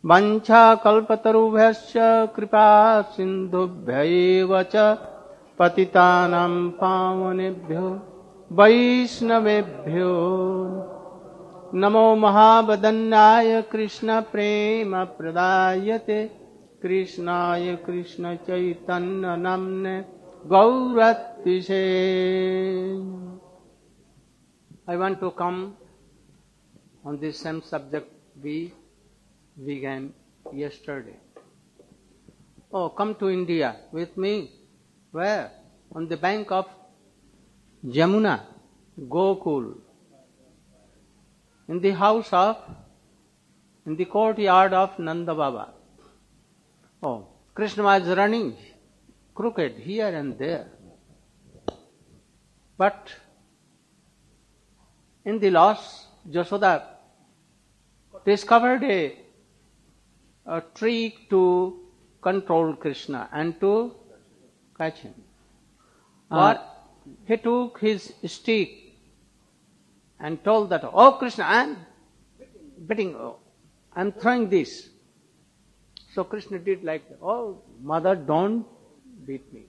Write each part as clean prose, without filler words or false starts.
वंशाकल्पतरुभ्यश्च कृपा सिन्धुभ्यैव च पतितानां पावनेभ्यो वैष्णवेभ्यो नमो महावदन्नाय कृष्ण प्रेम प्रदायते कृष्णाय Krishna Chaitanya नाम्ने गौरत्विषे. I want to come on this same subject we began yesterday. Oh, come to India with me. Where? On the bank of Jamuna, Gokul. In the courtyard of Nanda Baba. Oh, Krishna was running crooked here and there. But in the loss, Jashoda discovered a trick to control Krishna and to catch him. But he took his stick and told that, "Oh Krishna, I am beating, I am throwing this." So Krishna did like that. "Oh mother, don't beat me."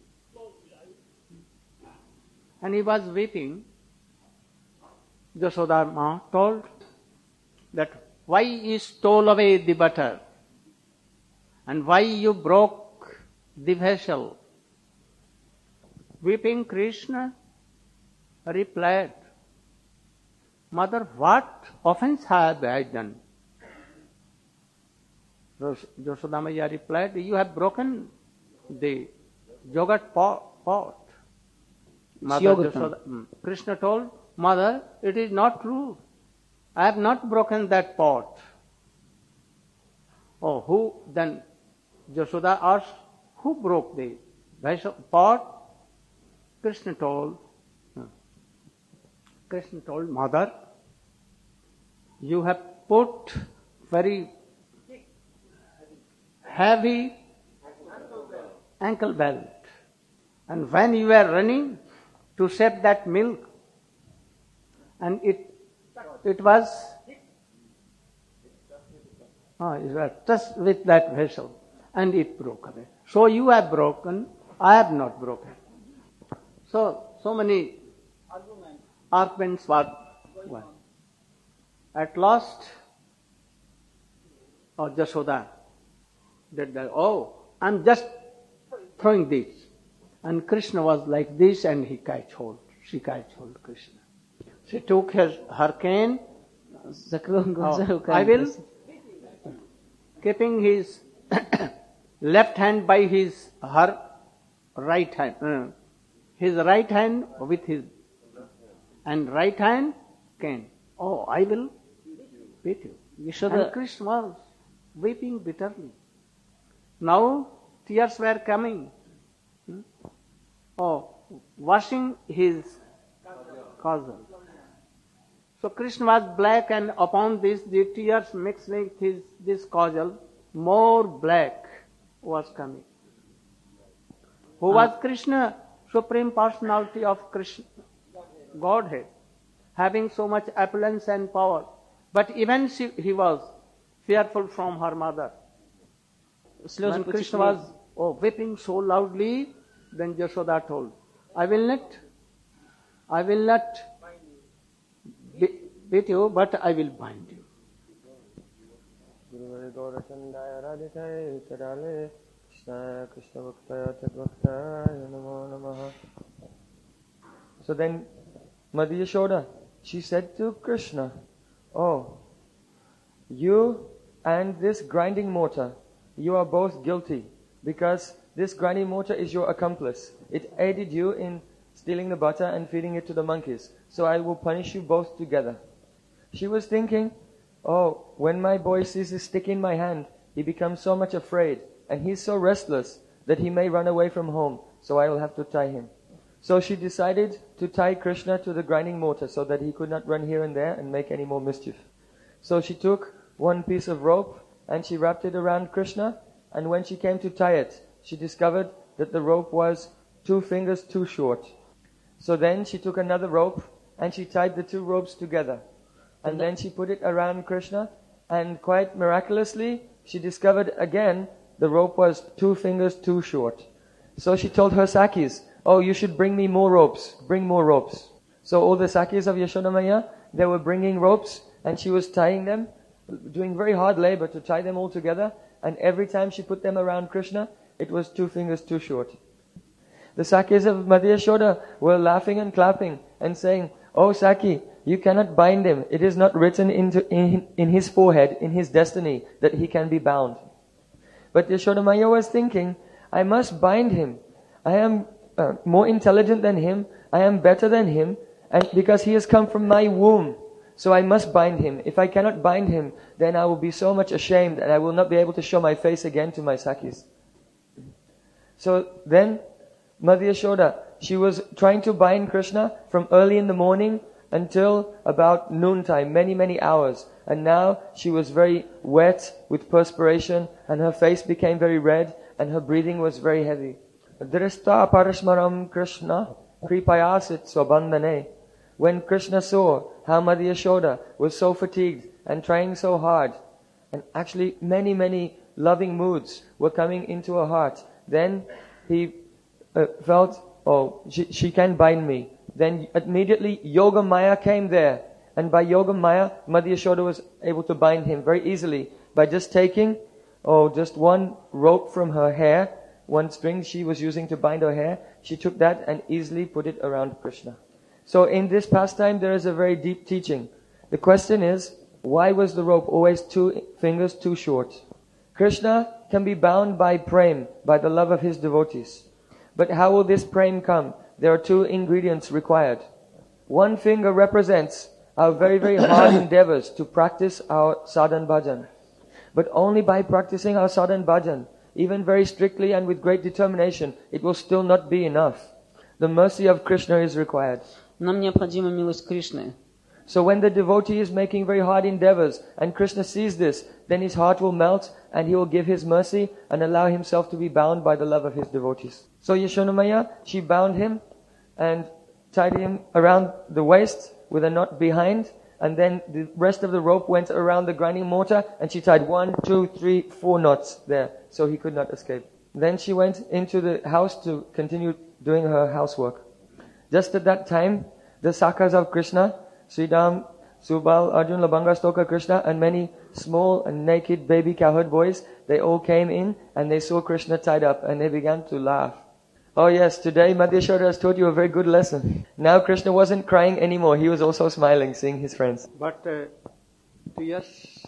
And he was weeping. Jashoda Ma told that, "Why you stole away the butter? And why you broke the vessel?" Weeping Krishna replied, "Mother, what offense have I done?" Jashoda Maya replied, "You have broken the yogurt pot." Krishna told, "Mother, it is not true. I have not broken that pot." Oh, who then? Jashoda asked, "Who broke the pot?" Krishna told, "Mother, you have put very heavy ankle belt, and when you were running to save that milk, and it was touched with that vessel, and it broke away. So you have broken, I have not broken." So many arguments were won. At last, Jashoda did that. "Oh, I'm just throwing this." And Krishna was like this, and she catch hold Krishna. She took her cane. I will, keeping his left hand by her right hand, his right hand with his, and right hand cane. "Oh, I will beat you." And Krishna was weeping bitterly. Now tears were coming. Oh, washing his kajal. So Krishna was black, and upon this the tears mixed with this kajal, more black was coming. Who was Krishna? Supreme Personality of Krishna, Godhead, having so much opulence and power. But even he was fearful from her mother. When Krishna was weeping so loudly, then Jashoda told, I will not beat you, but I will bind you." So then Mother Yashoda, she said to Krishna, "Oh, you and this grinding mortar, you are both guilty, because this grinding mortar is your accomplice. It aided you in stealing the butter and feeding it to the monkeys. So I will punish you both together." She was thinking, "Oh, when my boy sees this stick in my hand, he becomes so much afraid, and he's so restless that he may run away from home, so I will have to tie him." So she decided to tie Krishna to the grinding mortar so that he could not run here and there and make any more mischief. So she took one piece of rope and she wrapped it around Krishna, and when she came to tie it, she discovered that the rope was 2 fingers too short. So then she took another rope and she tied the 2 ropes together. And then she put it around Krishna, and quite miraculously, she discovered again the rope was 2 fingers too short. So she told her Sakis, oh, you should bring me more ropes. Bring more ropes. So all the Sakis of Yashoda Maya, they were bringing ropes and she was tying them, doing very hard labor to tie them all together. And every time she put them around Krishna, it was 2 fingers too short. The Sakis of Mother Yashoda were laughing and clapping and saying, oh Saki, you cannot bind him. It is not written in his forehead, in his destiny, that he can be bound. But Yashoda Maya was thinking, I must bind him. I am more intelligent than him. I am better than him. And because he has come from my womb. So I must bind him. If I cannot bind him, then I will be so much ashamed and I will not be able to show my face again to my Sakis. So then, Mother Yashoda, she was trying to bind Krishna from early in the morning until about noontime, many, many hours. And now she was very wet with perspiration and her face became very red and her breathing was very heavy. Drishta parashmaram Krishna kripayasit swabandhane. When Krishna saw how Mother Yashoda was so fatigued and trying so hard, and actually many, many loving moods were coming into her heart, then he felt, oh, she can bind me. Then immediately Yoga Maya came there. And by Yoga Maya, Mother Yashoda was able to bind him very easily by just taking just one rope from her hair, one string she was using to bind her hair. She took that and easily put it around Krishna. So in this pastime there is a very deep teaching. The question is, why was the rope always 2 fingers too short? Krishna can be bound by prem, by the love of his devotees. But how will this prem come? There are 2 ingredients required. 1 finger represents our very, very hard endeavors to practice our sadhan bhajan. But only by practicing our sadhan bhajan, even very strictly and with great determination, it will still not be enough. The mercy of Krishna is required. Нам необходима милость Кришны. So when the devotee is making very hard endeavors and Krishna sees this, then his heart will melt and he will give his mercy and allow himself to be bound by the love of his devotees. So Yashoda Maya, she bound him and tied him around the waist with a knot behind, and then the rest of the rope went around the grinding mortar and she tied 1, 2, 3, 4 knots there so he could not escape. Then she went into the house to continue doing her housework. Just at that time, the Sakas of Krishna, Sridham, Subal, Arjun, Labanga, Stoka, Krishna, and many small and naked baby cowherd boys, they all came in and they saw Krishna tied up and they began to laugh. Oh yes, today Mother Yashoda has taught you a very good lesson. Now Krishna wasn't crying anymore, he was also smiling, seeing his friends. But tears,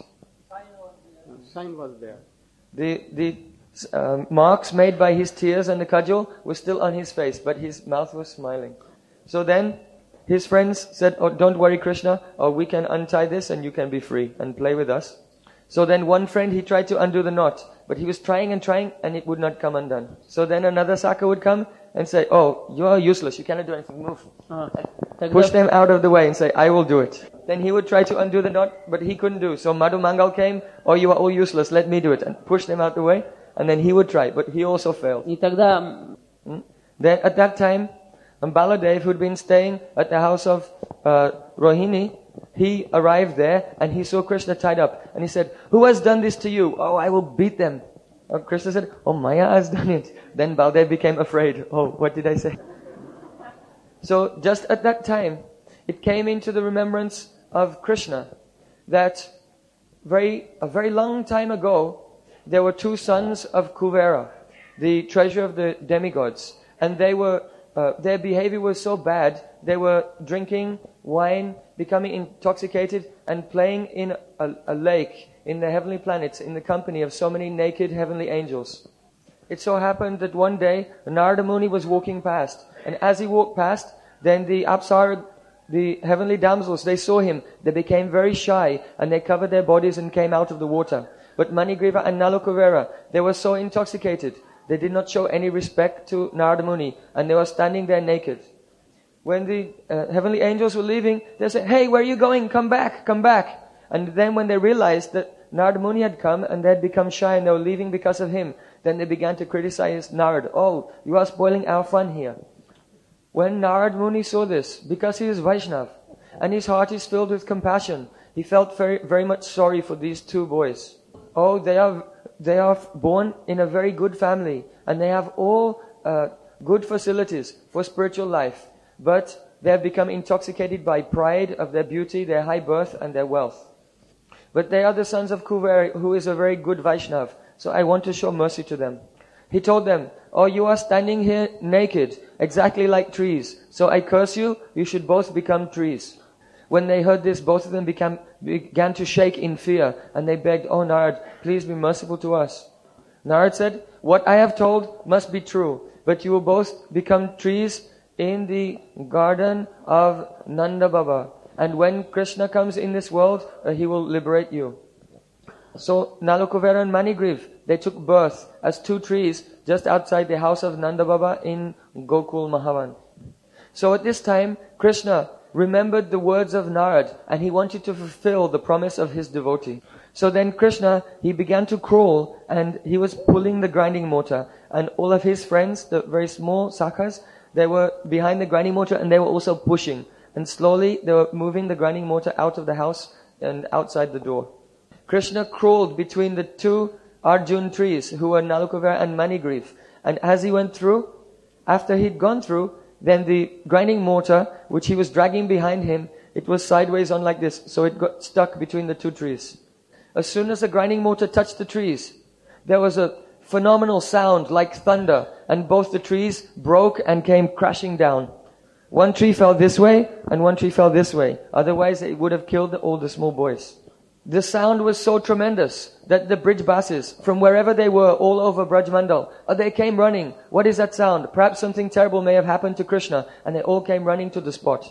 sign was there. The marks made by his tears and the cudgel were still on his face, but his mouth was smiling. So then his friends said, oh, don't worry Krishna, we can untie this and you can be free and play with us. So then one friend, he tried to undo the knot, but he was trying and it would not come undone. So then another Saka would come and say, oh, you are useless, you cannot do anything, move. Push them out of the way and say, I will do it. Then he would try to undo the knot, but he couldn't do. So Madhu Mangal came, oh, you are all useless, let me do it, and push them out the way. And then he would try, but he also failed. Then at that time, Baladev, who had been staying at the house of Rohini, he arrived there and he saw Krishna tied up. And he said, who has done this to you? Oh, I will beat them. Krishna said, oh, Maya has done it. Then Baladev became afraid. Oh, what did I say? So just at that time, it came into the remembrance of Krishna that a very long time ago, there were 2 sons of Kuvera, the treasure of the demigods. And they were their behavior was so bad, they were drinking wine, becoming intoxicated, and playing in a lake in the heavenly planets in the company of so many naked heavenly angels. It so happened that one day, Narada Muni was walking past, and as he walked past, then the Apsara, the heavenly damsels, they saw him, they became very shy, and they covered their bodies and came out of the water. But Manigriva and Nalakuvera, they were so intoxicated, they did not show any respect to Narada Muni, and they were standing there naked. When the heavenly angels were leaving, they said, hey, where are you going? Come back, come back. And then when they realized that Narada Muni had come and they had become shy and they were leaving because of him, then they began to criticize Narada. Oh, you are spoiling our fun here. When Narada Muni saw this, because he is Vaishnav, and his heart is filled with compassion, he felt very, very much sorry for these 2 boys. Oh, they are they are born in a very good family and they have all good facilities for spiritual life, but they have become intoxicated by pride of their beauty, their high birth and their wealth. But they are the sons of Kuveri, who is a very good Vaishnav, so I want to show mercy to them. He told them, oh, you are standing here naked, exactly like trees, so I curse you, you should both become trees. When they heard this, both of them began to shake in fear, and they begged, oh Narad, please be merciful to us. Narad said, what I have told must be true, but you will both become trees in the garden of Nanda Baba. And when Krishna comes in this world, he will liberate you. So Nalakuvera and Manigriv, they took birth as two trees just outside the house of Nanda Baba in Gokul Mahavan. So at this time, Krishna remembered the words of Narad and he wanted to fulfill the promise of his devotee. So then Krishna, he began to crawl and he was pulling the grinding mortar. And all of his friends, the very small sakhas, they were behind the grinding mortar and they were also pushing. And slowly they were moving the grinding mortar out of the house and outside the door. Krishna crawled between the two Arjun trees who were Nalakuvera and Manigriv. And as he went through, after he'd gone through, then the grinding mortar, which he was dragging behind him, it was sideways on like this. So it got stuck between the two trees. As soon as the grinding mortar touched the trees, there was a phenomenal sound like thunder. And both the trees broke and came crashing down. One tree fell this way and one tree fell this way. Otherwise it would have killed all the small boys. The sound was so tremendous that the Brijbasis, from wherever they were all over Brajmandal, they came running. What is that sound? Perhaps something terrible may have happened to Krishna. And they all came running to the spot.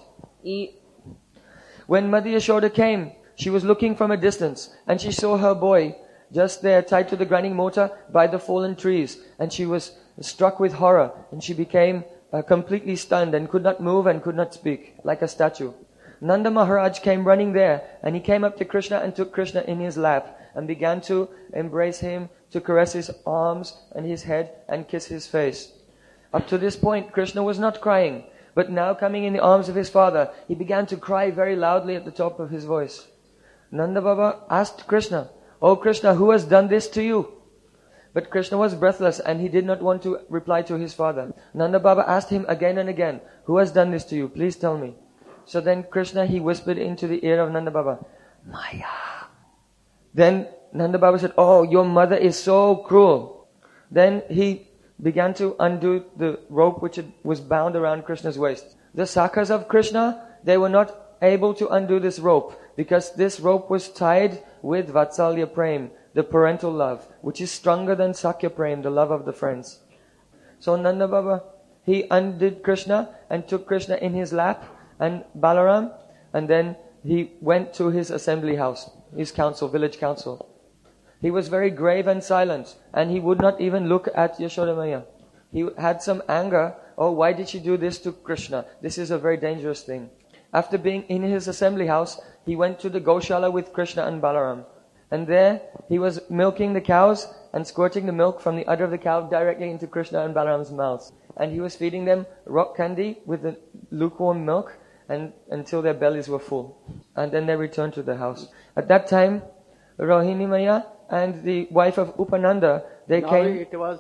When Mother Yashoda came, she was looking from a distance and she saw her boy just there tied to the grinding mortar by the fallen trees. And she was struck with horror and she became completely stunned and could not move and could not speak, like a statue. Nanda Maharaj came running there and he came up to Krishna and took Krishna in his lap and began to embrace him, to caress his arms and his head and kiss his face. Up to this point, Krishna was not crying, but now coming in the arms of his father, he began to cry very loudly at the top of his voice. Nanda Baba asked Krishna, "Oh Krishna, who has done this to you?" But Krishna was breathless and he did not want to reply to his father. Nanda Baba asked him again and again, "Who has done this to you? Please tell me." So then Krishna, he whispered into the ear of Nanda Baba, "Maya." Then Nanda Baba said, "Oh, your mother is so cruel." Then he began to undo the rope which was bound around Krishna's waist. The Sakhas of Krishna, they were not able to undo this rope because this rope was tied with Vatsalya Prem, the parental love, which is stronger than Sakya Prem, the love of the friends. So Nanda Baba, he undid Krishna and took Krishna in his lap and Balaram, and then he went to his assembly house, his council, village council. He was very grave and silent, and he would not even look at Yashoda Maya. He had some anger. Oh, why did she do this to Krishna? This is a very dangerous thing. After being in his assembly house, he went to the Goshala with Krishna and Balaram. And there he was milking the cows and squirting the milk from the udder of the cow directly into Krishna and Balaram's mouths. And he was feeding them rock candy with the lukewarm milk and until their bellies were full. And then they returned to the house. At that time, Rohini Maya and the wife of Upananda, they now came. It was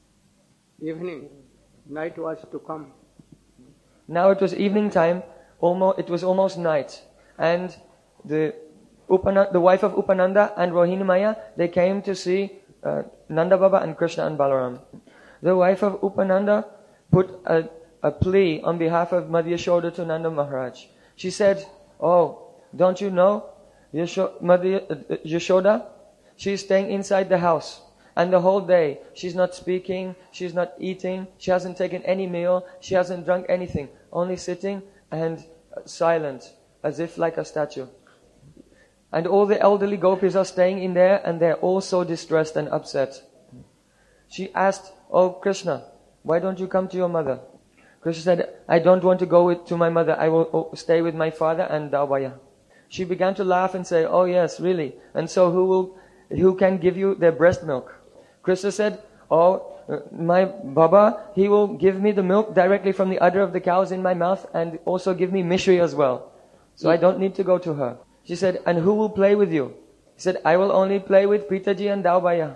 evening. Night was to come. Now it was evening time. It was almost night. And the wife of Upananda and Rohini Maya, they came to see Nanda Baba and Krishna and Balaram. The wife of Upananda put a plea on behalf of Madhya Yashoda to Nanda Maharaj. She said, "Oh, don't you know Madhya Yashoda? She's staying inside the house. And the whole day, she's not speaking, she's not eating, she hasn't taken any meal, she hasn't drunk anything. Only sitting and silent, as if like a statue. And all the elderly gopis are staying in there and they're all so distressed and upset." She asked, "Oh Krishna, why don't you come to your mother?" Krishna said, "I don't want to go to my mother. I will stay with my father and Daubaya." She began to laugh and say, "Oh yes, really? And so who can give you their breast milk?" Krishna said, "Oh, my Baba, he will give me the milk directly from the udder of the cows in my mouth and also give me mishri as well. So I don't need to go to her." She said, "And who will play with you?" He said, "I will only play with Pritaji and Daubaya."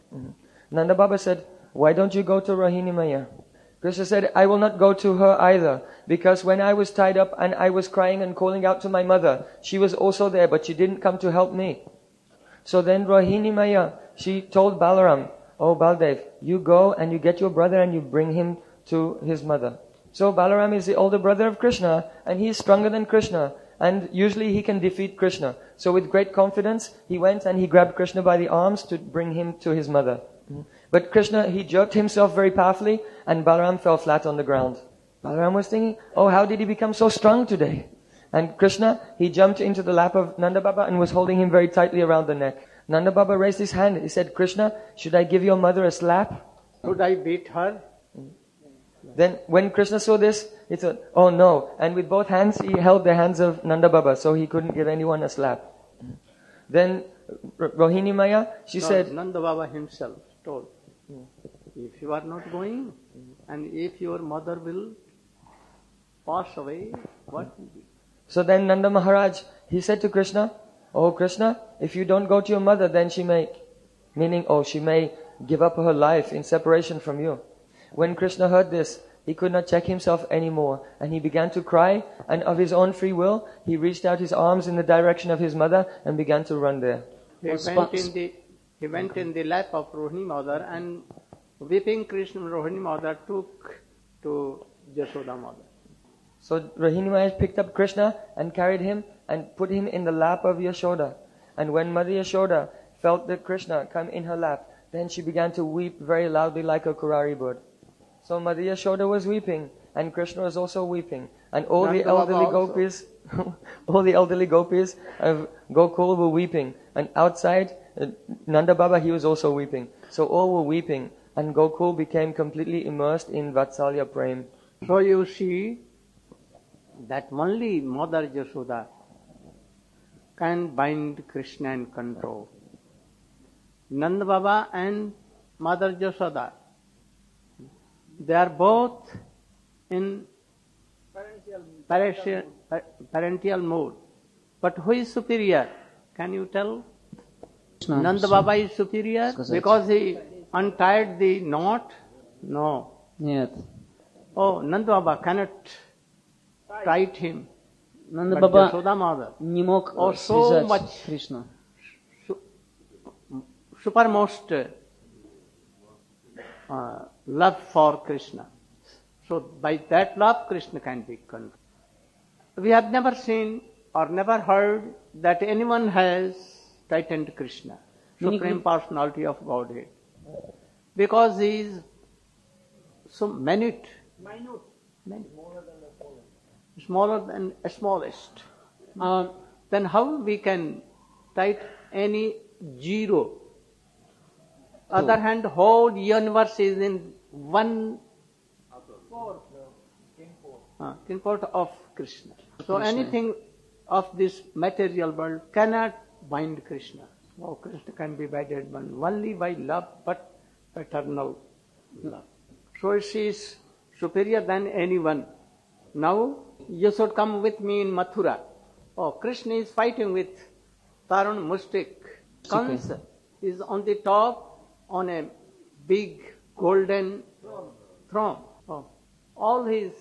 Nanda Baba said, why don't you go to Rohini Maya? Krishna said, I will not go to her either, because when I was tied up and I was crying and calling out to my mother, she was also there, but she didn't come to help me. So then Rohini Maya, she told Balaram, oh Baldev, you go and you get your brother and you bring him to his mother. So Balaram is the older brother of Krishna, and he is stronger than Krishna, and usually he can defeat Krishna. So with great confidence, he went and he grabbed Krishna by the arms to bring him to his mother. But Krishna, he jerked himself very powerfully, and Balaram fell flat on the ground. Balaram was thinking, oh, how did he become so strong today? And Krishna, he jumped into the lap of Nanda Baba and was holding him very tightly around the neck. Nanda Baba raised his hand. He said, Krishna, should I give your mother a slap? Should I beat her? Then when Krishna saw this, he thought, oh no. And with both hands, he held the hands of Nanda Baba, so he couldn't give anyone a slap. Then Rohini Maya, she said, Nanda Baba himself told, if you are not going, and if your mother will pass away, what will be? So then Nanda Maharaj, he said to Krishna, oh Krishna, if you don't go to your mother, then she may give up her life in separation from you. When Krishna heard this, he could not check himself anymore, and he began to cry, and of his own free will, he reached out his arms in the direction of his mother and began to run there. He went in the lap of Rohini mother, and weeping Krishna, Rohini mother took to Yashoda mother. So Rohini Maya picked up Krishna and carried him and put him in the lap of Yashoda. And when Mother Yashoda felt that Krishna come in her lap, then she began to weep very loudly like a kurari bird. So Mother Yashoda was weeping, and Krishna was also weeping, and all the elderly gopis of Gokul were weeping, and outside Nanda Baba, he was also weeping. So all were weeping, and Gokul became completely immersed in Vatsalya Prem. So you see that only Mother Yashoda can bind Krishna and control. Nanda Baba and Mother Yashoda, they are both in parental mode. But who is superior? Can you tell? Nanda Baba is superior because he untied the knot? No. Нет. Oh, Nanda Baba cannot tight him. Nanda But Baba Yashoda mother, не мог oh, so связать much Кришну. supermost love for Krishna. So by that love, Krishna can be controlled. We have never seen or never heard that anyone has tightened Krishna, Supreme Personality of Godhead, because he is so minute, smaller than the smallest. Then how we can tight any zero? Other hand, whole universe is in one import of Krishna. So anything of this material world cannot bind Krishna. Oh, Krishna can be binded only by love, but eternal love. So she is superior than anyone. Now you should come with me in Mathura. Oh, Krishna is fighting with Tarun Mustik. Kansa is on the top on a big golden throne. Oh, all his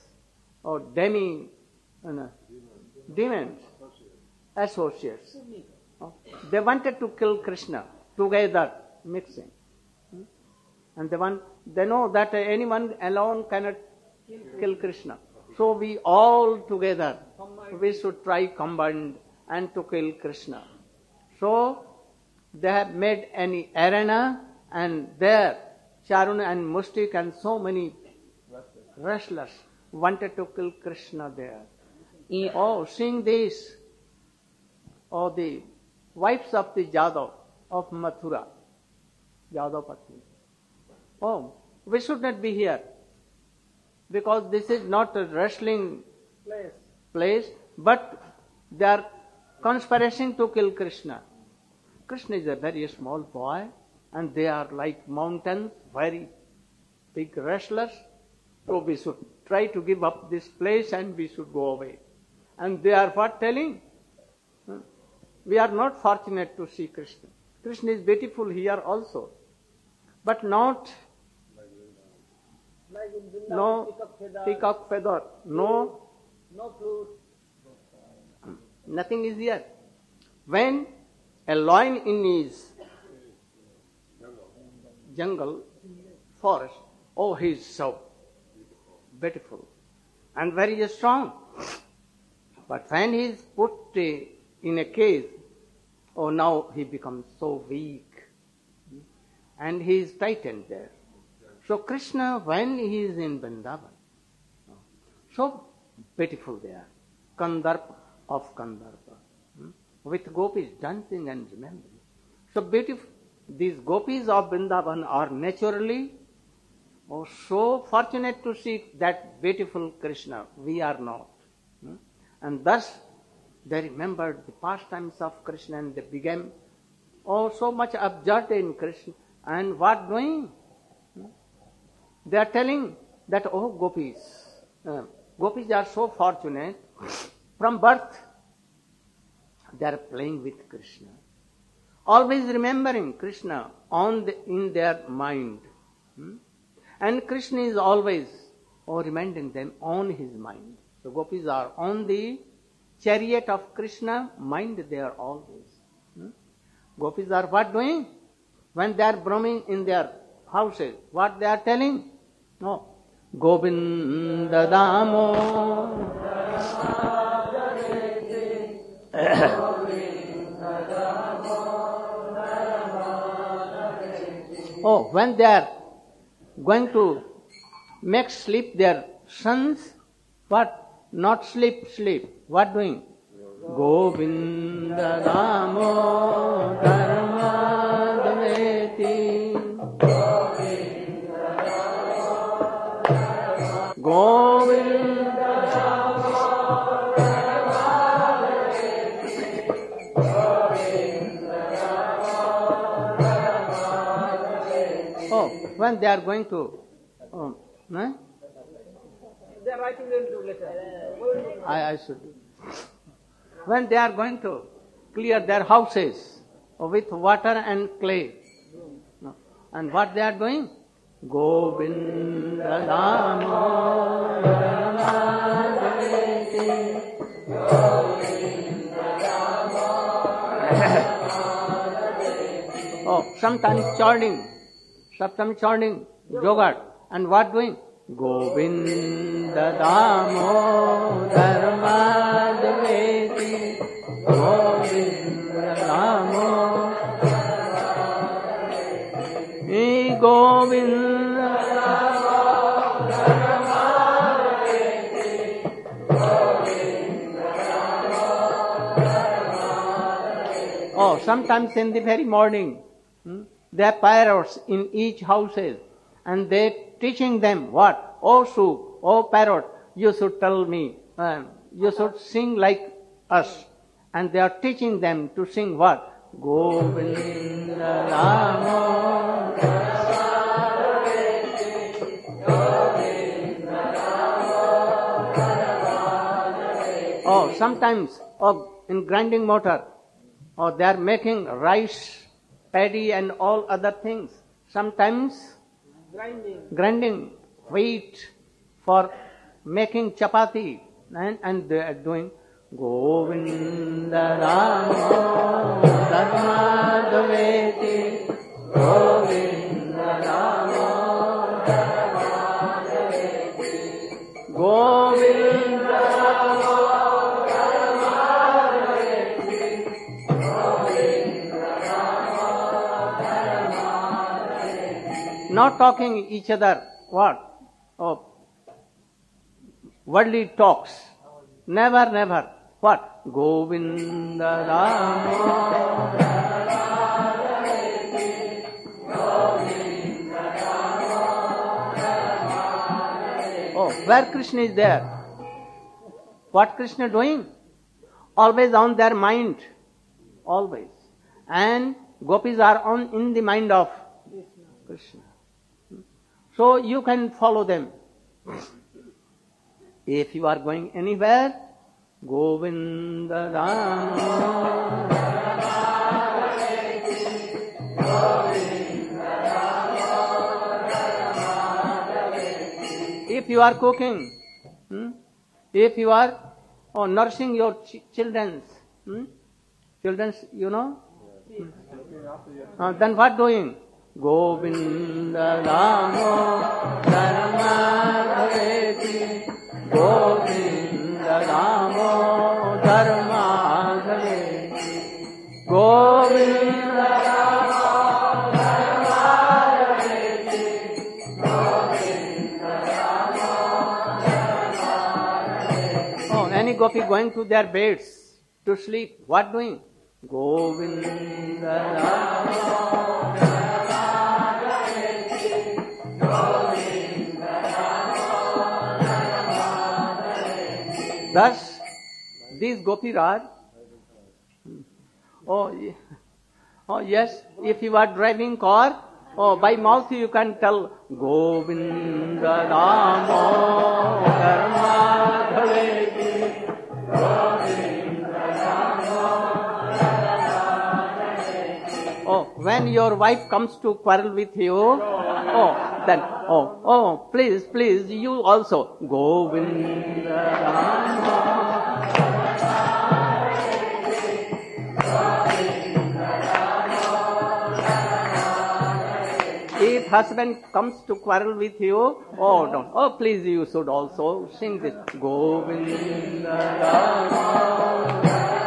demons, associates. Oh, they wanted to kill Krishna together, mixing. And they know that anyone alone cannot kill Krishna. So we all together, we should try combined and to kill Krishna. So they have made any arena, and there Charun and Mustik and so many wrestlers wanted to kill Krishna there. Oh, seeing this, the wives of the Jadav of Mathura, Jadav Patni. Oh, we should not be here, because this is not a wrestling place, but they are conspiring to kill Krishna. Krishna is a very small boy, and they are like mountains, very big wrestlers. So we should try to give up this place and we should go away. And they are what telling? We are not fortunate to see Krishna. Krishna is beautiful here also. but not no peacock feather, no fruit. nothing is here. When a lion in his jungle, forest, oh, he is so beautiful and very strong. But when he is put in a cage, oh, now he becomes so weak and he is tightened there. So Krishna, when he is in Vrindavan, so beautiful there, Kandarpa of Kandarpa, with gopis dancing and remembering. So beautiful, these gopis of Vrindavan are naturally so fortunate to see that beautiful Krishna. We are not. And thus they remembered the pastimes of Krishna and they became so much absorbed in Krishna. And what doing? They are telling that, oh, gopis are so fortunate. From birth, they are playing with Krishna, always remembering Krishna in their mind. And Krishna is always reminding them on his mind. So gopis are on the chariot of Krishna mind, they are always. Gopis are what doing? When they are roaming in their houses, what they are telling? No. Govinda Damo. Oh, when they are going to make sleep their sons, what? Not sleep. What doing? Govinda Damo Dharma Dveti. Govinda when they are going to They are writing into letter. I should do. When they are going to clear their houses with water and clay, and what they are doing? Govinda Damo sometimes churning, yogurt, and what doing? Govinda Damo Dharma Dveti, Govinda Damo Govinda Damo Dharma Dveti, Govinda Damo. Sometimes in the very morning, there are parrots in each houses, and they teaching them what? Oh Suk, oh parrot, you should tell me, you should sing like us. And they are teaching them to sing what? Govinda Damo. Sometimes in grinding mortar, they are making rice, paddy and all other things. Sometimes grinding wheat for making chapati, and they are doing Govinda Damo Dharma Dveti, Govinda Damo Dharma Dveti, Govinda Damo Dharma Dveti, Govinda Damo Dharma Dveti. Not talking each other, what? Worldly talks. Never. What? Govinda Damo Dharma Dveti, Govinda Damo Dharma Dveti. Where Krishna is there? What Krishna doing? Always on their mind. Always. And gopis are in the mind of Krishna. So you can follow them. If you are going anywhere, Govinda Damo Dharma Dveti, Govinda Damo if you are cooking, if you are nursing your children, you know, then what doing? Govinda Ramo Dharmadhaveti, Govinda Ramo Dharmadhaveti, Govinda Ramo Dharmadhaveti, Govinda Ramo Dharmadhaveti. Oh, any gopi going to their beds to sleep, what doing? Govinda Ramo. Thus, these gopis are, oh yes, if you are driving car, by mouth you can tell, Govinda Ramo Dharmadhaveti, Govinda Ramo Dharmadhaveti. When your wife comes to quarrel with you, then, please, you also, Govinda Ramo. If husband comes to quarrel with you, don't. Please, you should also sing this, Govinda Ramo.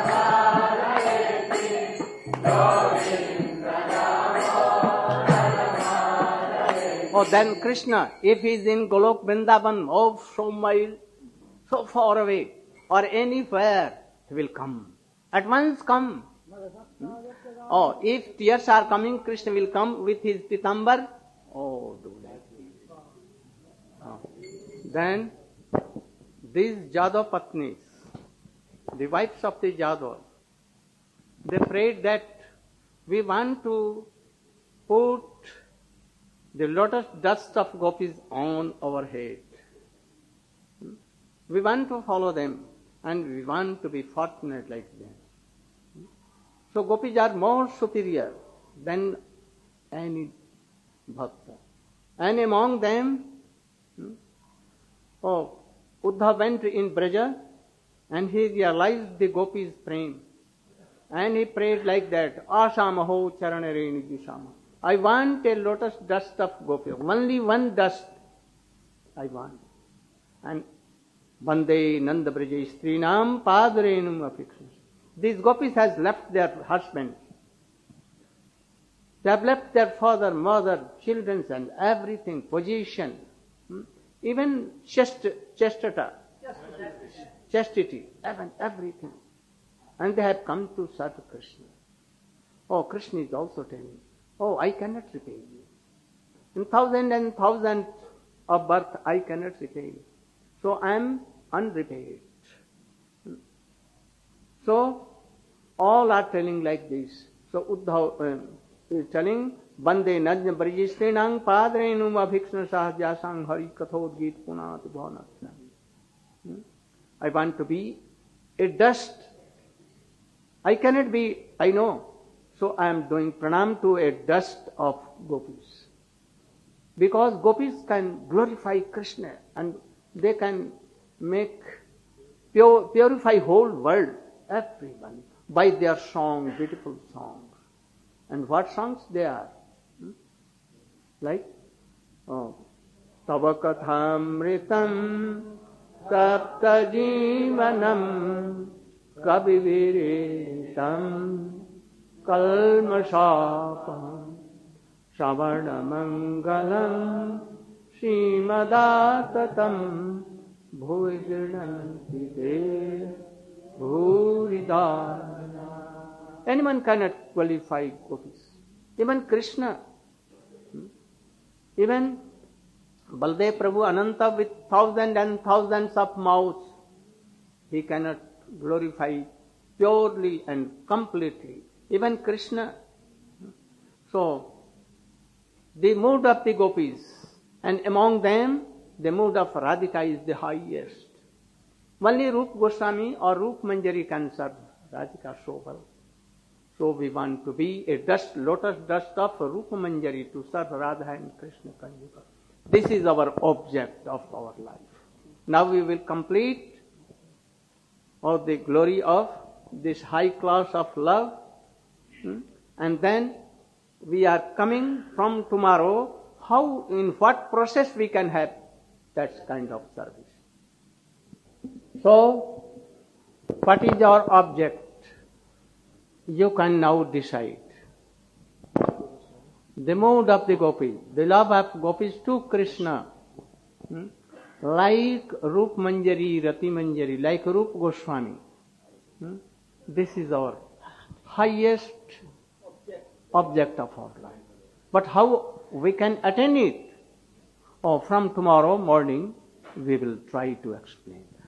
Then Krishna, if he is in Golok Vrindavan, so far away, or anywhere, he will come. At once come. If tears are coming, Krishna will come with his pitambar. Do that. Then, these Jadava Patnis, the wives of the Jadava, they prayed that we want to put the lotus dust of gopis on our head. We want to follow them and we want to be fortunate like them. So gopis are more superior than any bhakta. And among them, Uddhav went in Braja and he realized the gopis' praying. And he prayed like that, Asamaho charanareni dishama. I want a lotus dust of gopi. Only one dust I want. And Vande Nanda Braja Strinam Padarenum Afikshas. These gopis has left their husbands. They have left their father, mother, children and everything, position. Even chastity, even everything. And they have come to serve Krishna. Krishna is also telling, I cannot repay you. In thousand and thousands of birth, I cannot repay you. So I am unrepaid. So all are telling like this. So Uddhav is telling, Bande Najna Brajistrinang Padrenum Abhikshna Sahajasang Hari Kathod Git Punat Bhavanatna. I want to be a dust. I cannot be, I know. So I am doing pranam to a dust of gopis. Because gopis can glorify Krishna and they can make, purify whole world, everyone, by their song, beautiful songs. And what songs they are? Like, Tava Kathamritam Tapta Jivanam Kabiviritam Kalmashapam Savanamangalam Srimadattatam Bhuvidanti Te Bhuridana. Anyone cannot qualify gopis. Even Krishna, even Baldev Prabhu Ananta with thousands and thousands of mouths, he cannot glorify purely and completely. Even Krishna. So, the mood of the gopis, and among them, the mood of Radhika is the highest. Only Rup Goswami or Rup Manjari can serve Radhika so well. So we want to be a dust, lotus dust of Rupa Manjari to serve Radha and Krishna Kanyuga. This is our object of our life. Now we will complete all the glory of this high class of love. And then we are coming from tomorrow, how, in what process we can have that kind of service. So, what is our object? You can now decide. The mood of the gopis, the love of gopis to Krishna, like Rup Manjari, Rati Manjari, like Rup Goswami. This is our highest object of our life. But how we can attain it? Oh, from tomorrow morning we will try to explain.